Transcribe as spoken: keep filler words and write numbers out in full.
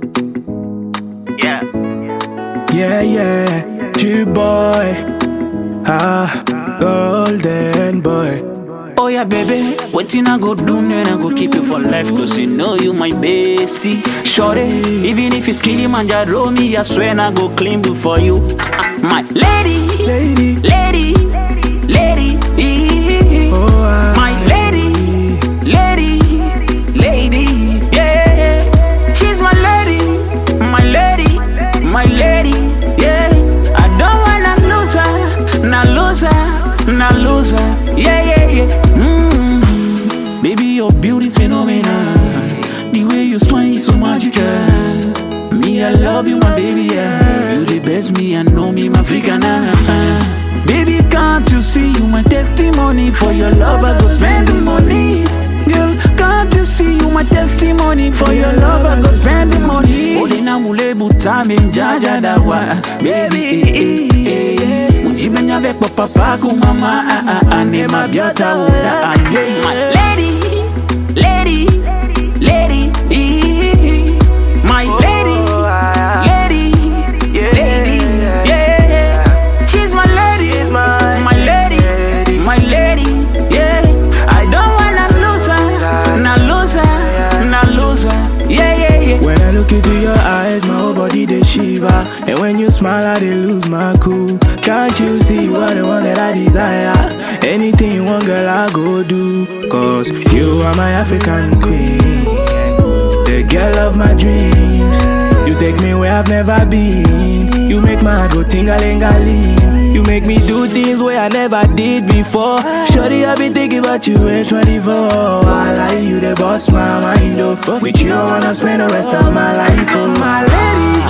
Yeah. Yeah, yeah, G-boy, ah, golden boy. Oh yeah, baby, wetin I go do then I go keep you for life, cause you know you my bestie. Shorty, even if it's Kilimanjaro, me I swear I go clean before you. Uh, my lady, Lady, lady, lady, oh, ah, my lady, lady, lady, yeah. She's my lady, my lady, my lady, yeah. I don't wanna lose her, not lose her, not lose her, yeah, yeah, yeah. Mm. Baby, your beauty's phenomenal. The way you smile is so magical. Me, I love you, my baby, yeah. You the best, me, I know me, my Africana. Baby, can't you see you my testimony? For your love, I go spend the money. Girl, can't you see you my testimony? For your love, I go spend the money. Olina mule butame mjaja dawa. Baby, eh, eh, eh. Mujibenya vek papa ku mama. Ah, ah, ah, ne ma biota ura. Ah, yeah. My lady, lady, lady, eh, my lady, lady, lady, yeah. She's my lady, my lady, my lady, yeah. I don't wanna lose her, not lose her, not lose her, yeah, yeah, yeah. when I look into your eyes, my whole body they shiver. And when you smile, I they lose my cool. Can't you see you are the one that I desire? Anything you want, girl, I go do. Cause you are my African queen, the girl of my dreams. You take me where I've never been. You make my heart go ting-a-ling-a-ling. You make me do things where I never did before. Shorty, I've been thinking about you at twenty-four. I like you, the boss, my mind, oh. With you, I wanna spend the rest of my life, oh. My lady,